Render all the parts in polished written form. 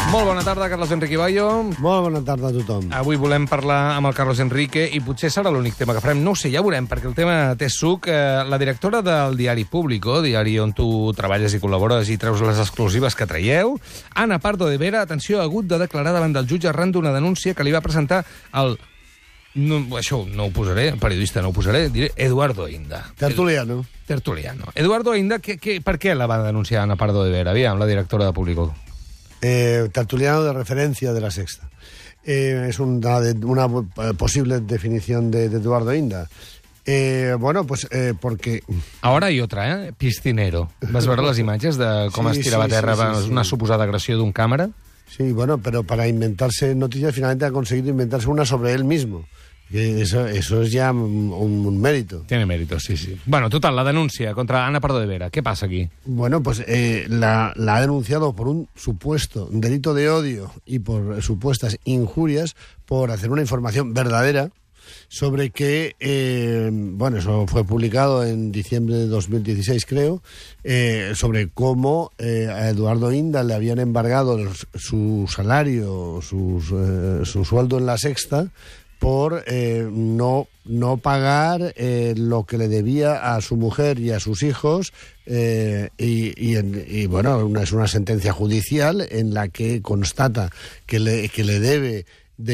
Molt bona tarda, Carlos Enrique Bayo. Molt bona tarda a tothom. Avui volem parlar amb el Carlos Enrique i potser serà l'únic tema que farem. No ho sé, ja veurem, perquè el tema té suc. La directora del diari Público, diari on tu treballes i col·labores i treus les exclusives que traieu, Ana Pardo de Vera, atenció, ha hagut de declarar davant del jutge arran d'una denúncia que li va presentar el... No, això no ho posaré, periodista no ho posaré, diré Eduardo Inda. Tertuliano. Eduardo Inda, per què la va denunciar Ana Pardo de Vera? Aviam, la directora de Público. Tertuliano de referencia de La Sexta. Es una posible definición de Eduardo Inda. Bueno, pues porque... Ahora hay otra, piscinero. Vas veure les imatges de com es tirava a terra una suposada agressió d'un càmera? Sí, bueno, pero para inventarse noticias finalmente ha conseguido inventarse una sobre él mismo. Eso es ya un mérito. Tiene mérito, sí. Bueno, total, la denuncia contra Ana Pardo de Vera. ¿Qué pasa aquí? Bueno, pues la ha denunciado por un supuesto delito de odio y por supuestas injurias por hacer una información verdadera sobre que, bueno, eso fue publicado en diciembre de 2016, creo, sobre cómo a Eduardo Inda le habían embargado su salario, su sueldo en La Sexta, por no pagar lo que le debía a su mujer y a sus hijos, y bueno, es una sentencia judicial en la que constata que le debe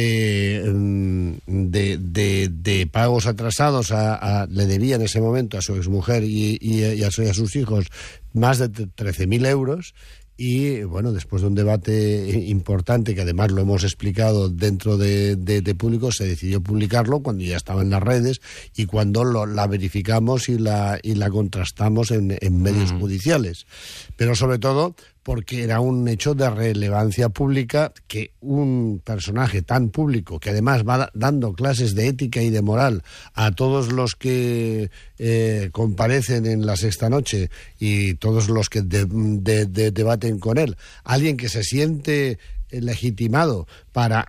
de pagos atrasados le debía en ese momento a su exmujer y a sus hijos más de 13.000 euros. Y, bueno, después de un debate importante, que además lo hemos explicado dentro de Público, se decidió publicarlo cuando ya estaba en las redes y cuando la verificamos y la contrastamos en medios judiciales. Pero sobre todo porque era un hecho de relevancia pública que un personaje tan público, que además va dando clases de ética y de moral a todos los que comparecen en La Sexta Noche y todos los que debaten con él, alguien que se siente legitimado para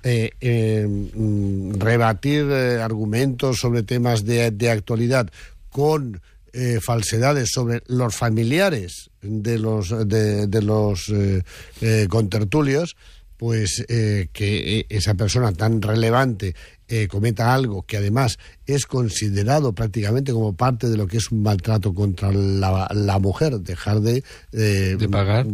rebatir argumentos sobre temas de actualidad con falsedades sobre los familiares de los contertulios, pues que esa persona tan relevante cometa algo que además es considerado prácticamente como parte de lo que es un maltrato contra la mujer, dejar de pagar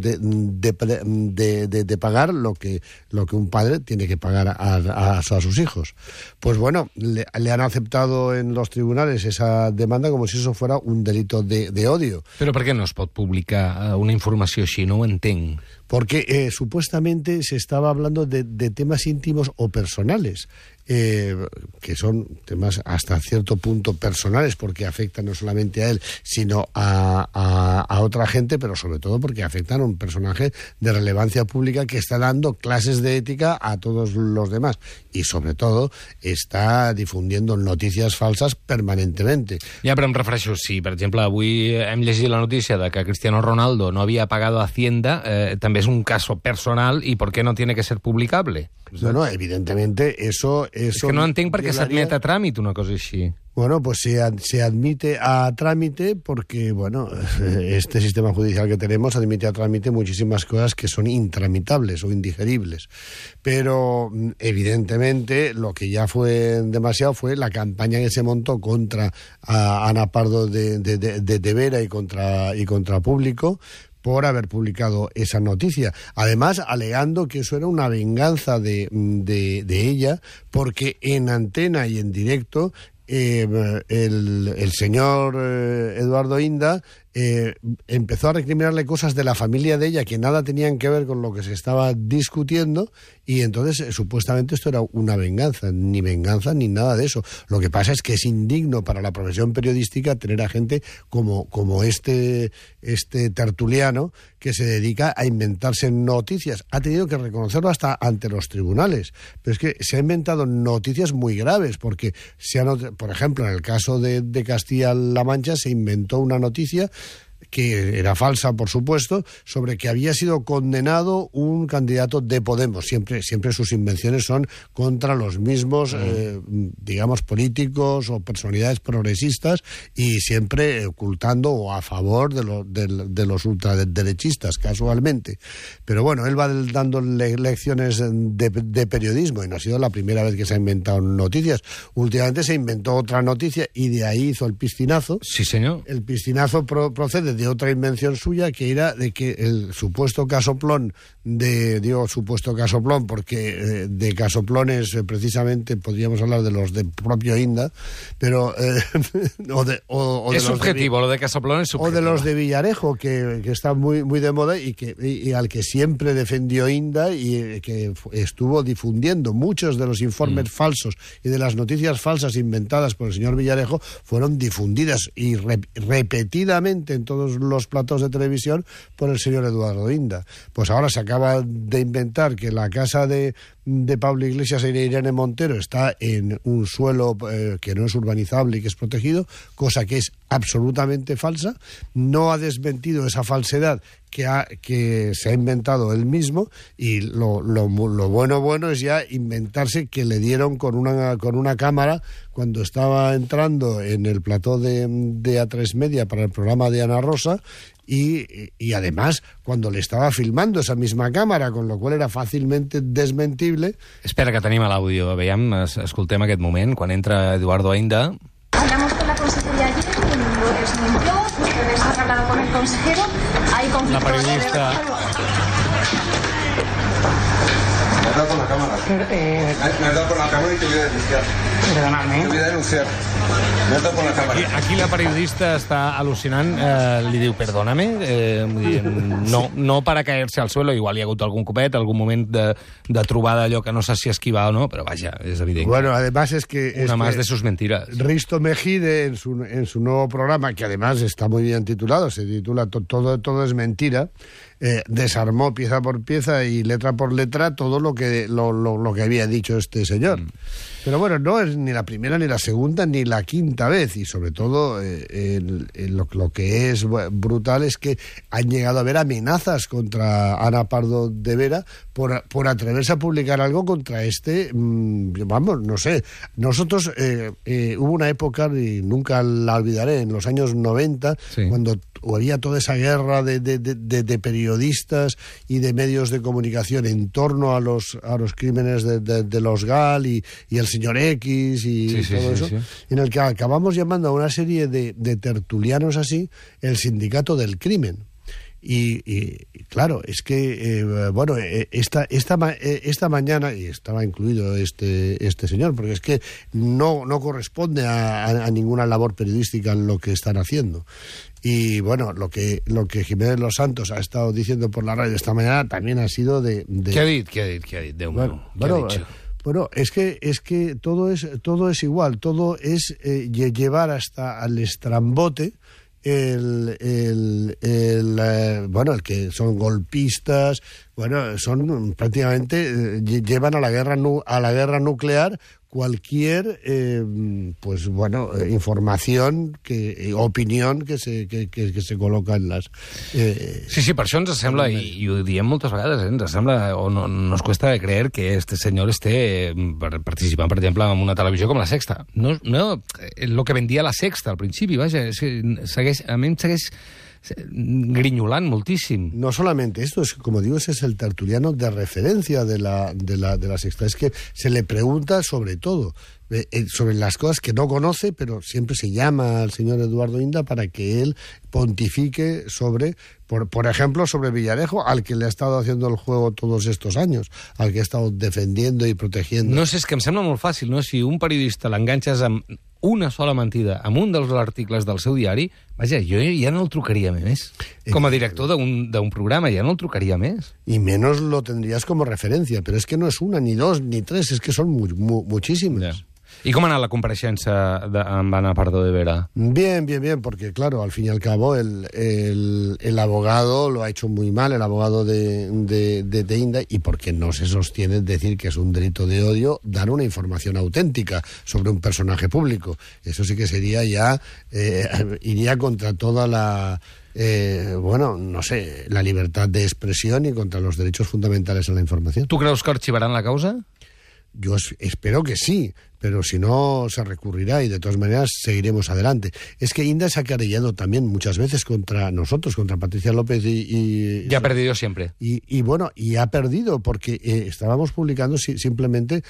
de pagar lo que un padre tiene que pagar a sus hijos. Pues bueno, le han aceptado en los tribunales esa demanda como si eso fuera un delito de odio. Però per què no es pot publicar una informació així? No ho entenc. Porque supuestamente se estaba hablando de temas íntimos o personales, que son temas hasta cierto punto personales, porque afectan no solamente a él, sino a otra gente, pero sobre todo porque afectan a un personaje de relevancia pública que está dando clases de ética a todos los demás y sobre todo está difundiendo noticias falsas permanentemente. Ja, però em refereixo, si per exemple avui hem llegit la notícia de que Cristiano Ronaldo no havia pagado a Hacienda, també és un caso personal y ¿por qué no tiene que ser publicable? Bueno, evidentemente eso és que no entenc per què s'admet a tràmit una cosa així. Bueno, pues se admite a trámite porque, bueno, este sistema judicial que tenemos admite a trámite muchísimas cosas que son intramitables o indigeribles. Pero, evidentemente, lo que ya fue demasiado fue la campaña que se montó contra Ana Pardo de Vera y contra Público, por haber publicado esa noticia. Además, alegando que eso era una venganza de ella, porque en antena y en directo el señor Eduardo Inda empezó a recriminarle cosas de la familia de ella que nada tenían que ver con lo que se estaba discutiendo, y entonces supuestamente esto era una venganza ni nada de eso. Lo que pasa es que es indigno para la profesión periodística tener a gente como este tertuliano que se dedica a inventarse noticias. Ha tenido que reconocerlo hasta ante los tribunales, pero es que se ha inventado noticias muy graves, porque por ejemplo, en el caso de Castilla-La Mancha se inventó una noticia que era falsa, por supuesto, sobre que había sido condenado un candidato de Podemos. Siempre sus invenciones son contra los mismos, digamos, políticos o personalidades progresistas, y siempre ocultando o a favor de los ultraderechistas, casualmente. Pero bueno, él va dando lecciones de periodismo, y no ha sido la primera vez que se ha inventado noticias. Últimamente se inventó otra noticia y de ahí hizo el piscinazo. Sí, señor. El piscinazo procede de otra invención suya, que era de que el supuesto casoplón digo supuesto casoplón porque de casoplones precisamente podríamos hablar de los de propio Inda, pero es subjetivo, lo de casoplón es subjetivo. O de los de Villarejo, que está muy de moda y al que siempre defendió Inda, y que estuvo difundiendo muchos de los informes falsos y de las noticias falsas inventadas por el señor Villarejo, fueron difundidas y repetidamente en todos los platos de televisión por el señor Eduardo Inda. Pues ahora se acaba de inventar que la casa de Pablo Iglesias e Irene Montero está en un suelo que no es urbanizable y que es protegido, cosa que es absolutamente falsa. No ha desmentido esa falsedad que se ha inventado él mismo, y lo bueno es ya inventarse que le dieron con una cámara cuando estaba entrando en el plató de A3 Media para el programa de Ana Rosa, y además cuando le estava filmando esa misma càmera, con lo qual era fàcilmente desmentible. Espera, que tenim l'àudio. Veiem, escoltem aquest moment, quan entra Eduardo Inda. Hablamos con la consejería ayer, lo desmintió, ustedes han hablado con el consejero, hay conflictos. La periodista... Me has dado con la cámara. Me has dado con la cámara y te voy a denunciar. Perdonadme. Te voy a denunciar. Me has dado con la cámara. Aquí la periodista està al·lucinant, li diu, perdóname, no para caerse al suelo, igual hi ha hagut algun copet, algun moment de trobada allò que no sé si esquivar o no, però vaja, és evident. Bueno, además es que... Una más de sus mentiras. Risto Mejide, en su nuevo programa, que además está muy bien titulado, se titula Todo es mentira, desarmó pieza por pieza y letra por letra todo lo que había dicho este señor. Pero bueno, no es ni la primera, ni la segunda, ni la quinta vez, y sobre todo lo que es brutal es que han llegado a haber amenazas contra Ana Pardo de Vera por atreverse a publicar algo contra vamos, no sé. Nosotros hubo una época, y nunca la olvidaré, en los años 90, sí, cuando había toda esa guerra de periodistas y de medios de comunicación en torno a los crímenes de los GAL y el señor X y todo eso, en el que acabamos llamando a una serie de tertulianos así el sindicato del crimen. Y claro, es que bueno, esta mañana, y estaba incluido este señor, porque es que no corresponde a ninguna labor periodística en lo que están haciendo. Y bueno, lo que Jiménez Los Santos ha estado diciendo por la radio esta mañana también ha sido de... ¿Qué ha dicho? Déu meu. Bueno, es que todo es igual, todo es llevar hasta al estrambote el que son golpistas, bueno, son prácticamente llevan a la guerra nuclear cualquier información opinión que se coloca en las... Sí, per això ens sembla, i ho diem moltes vegades, ens sembla, o no nos cuesta de creer que este senyor esté participant, per exemple, en una televisió com La Sexta. No, lo que vendia La Sexta al principi, vaja, a mi em segueix griñolant moltíssim. No solamente esto, es como digo, ese es el tertuliano de referencia de la Sexta. Es que se le pregunta sobre todo, sobre las cosas que no conoce, pero siempre se llama al señor Eduardo Inda para que él pontifique sobre, por ejemplo, sobre Villarejo, al que le ha estado haciendo el juego todos estos años, al que ha estado defendiendo y protegiendo. No sé, és que em sembla molt fàcil, no? Si un periodista l'enganxes amb una sola mentida amb un dels articles del seu diari, vaja, jo ja no el trucaria més. Com a director d'un programa, ja no el trucaria més. Y menos lo tendrías como referencia, pero es que no es una, ni dos, ni tres, es que son muchísimas. Ja. ¿Y cómo ha anat la compareixença amb Ana Pardo de Vera? Bien, porque claro, al fin y al cabo el abogado lo ha hecho muy mal, el abogado de Inda, y porque no se sostiene decir que es un delito de odio dar una información auténtica sobre un personaje público. Eso sí que sería ya, iría contra toda la bueno, no sé, la libertad de expresión y contra los derechos fundamentales a la información. Tu creus que arxivaran la causa? Yo espero que sí, pero si no se recurrirá y de todas maneras seguiremos adelante. Es que Inda se ha querellado también muchas veces contra nosotros, contra Patricia López y ha perdido siempre. Y bueno, y ha perdido porque estábamos publicando simplemente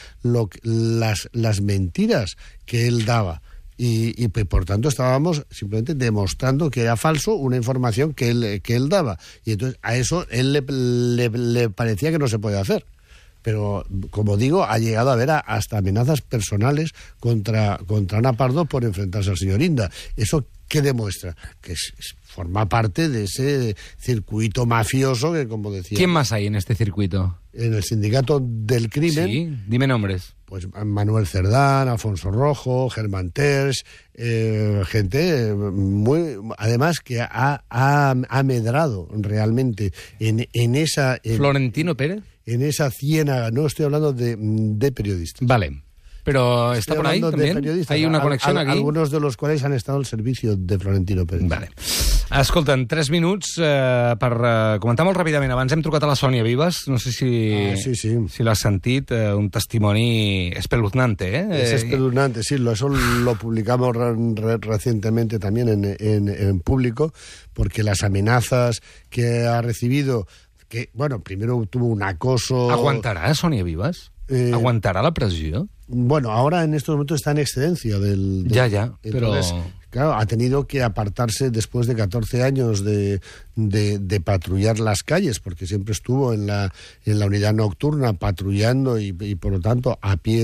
las mentiras que él daba. Y por tanto estábamos simplemente demostrando que era falso una información que él daba. Y entonces a eso él le parecía que no se podía hacer. Pero, como digo, ha llegado a haber hasta amenazas personales contra Ana Pardo por enfrentarse al señor Inda. ¿Eso qué demuestra? Que forma parte de ese circuito mafioso que, como decía... ¿Quién más hay en este circuito? En el sindicato del crimen... Sí, dime nombres. Pues Manuel Cerdán, Alfonso Rojo, Germán Terç, gente muy... Además que ha amedrado realmente en esa... ¿Florentino Pérez? En esa ciénaga, no estoy hablando de periodistas. Vale, pero ¿está por ahí también? ¿Hay una conexión aquí? Algunos de los cuales han estado al servicio de Florentino Pérez. Vale. Escolta, en 3 minuts per comentar molt ràpidament. Abans hem trucat a la Sònia Vives, no sé si l'has sentit, un testimoni espeluznante, ¿eh? Es espeluznante, sí, eso lo publicamos recientemente también en público, porque las amenazas que ha recibido... que, bueno, primero tuvo un acoso... ¿Aguantará Sònia Vives? ¿Aguantará la presión? Bueno, ahora en estos momentos está en excedencia del... Ya, entonces, pero... Claro, ha tenido que apartarse después de 14 años de patrullar las calles, porque siempre estuvo en la unidad nocturna patrullando y por lo tanto al pie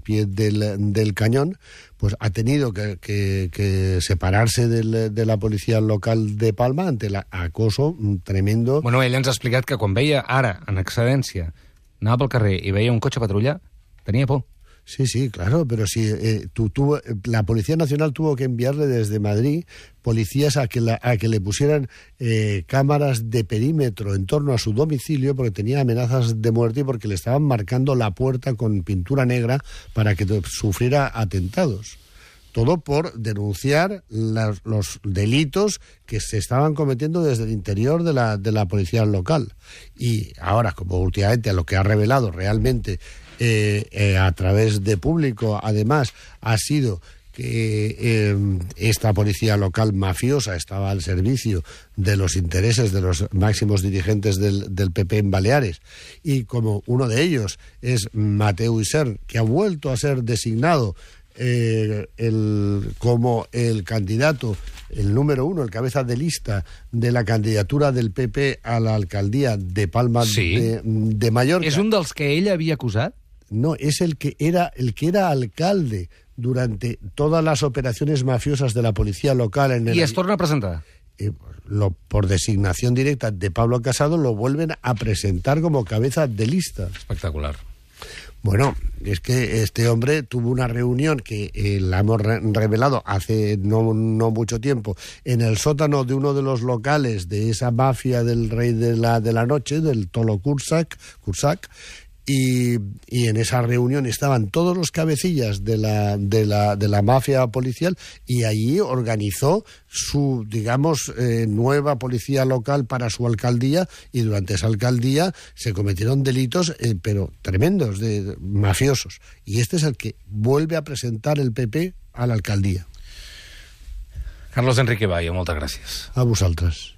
del cañón, pues ha tenido que separarse de la policía local de Palma ante el acoso tremendo. Bueno, ell ens ha explicat que quan veia ara, en excedència, anava pel carrer i veia un cotxe patrullar, tenia por. Sí, claro, pero si la Policía Nacional tuvo que enviarle desde Madrid policías a que le pusieran cámaras de perímetro en torno a su domicilio porque tenía amenazas de muerte y porque le estaban marcando la puerta con pintura negra para que sufriera atentados. Todo por denunciar los delitos que se estaban cometiendo desde el interior de la policía local. Y ahora, como últimamente a lo que ha revelado realmente a través de público, además, ha sido que esta policía local mafiosa estaba al servicio de los intereses de los máximos dirigentes del PP en Baleares, y como uno de ellos es Mateu Isern, que ha vuelto a ser designado como el candidato, el número 1, el cabeza de lista de la candidatura del PP a la alcaldía de Palma de Mallorca. ¿Es un dels que ell havia acusat? No, es el que era alcalde durante todas las operaciones mafiosas de la policía local. ¿Y es torna a presentar? Por designación directa de Pablo Casado, lo vuelven a presentar como cabeza de lista. Espectacular. Bueno, es que este hombre tuvo una reunión que la hemos revelado hace no mucho tiempo en el sótano de uno de los locales de esa mafia del rey de la noche, del Tolo Cursac, y en esa reunión estaban todos los cabecillas de la mafia policial, y allí organizó su, digamos, nueva policía local para su alcaldía, y durante esa alcaldía se cometieron delitos, pero tremendos, mafiosos. Y este es el que vuelve a presentar el PP a la alcaldía. Carlos Enrique Bayo, moltes gràcies. A vosaltres.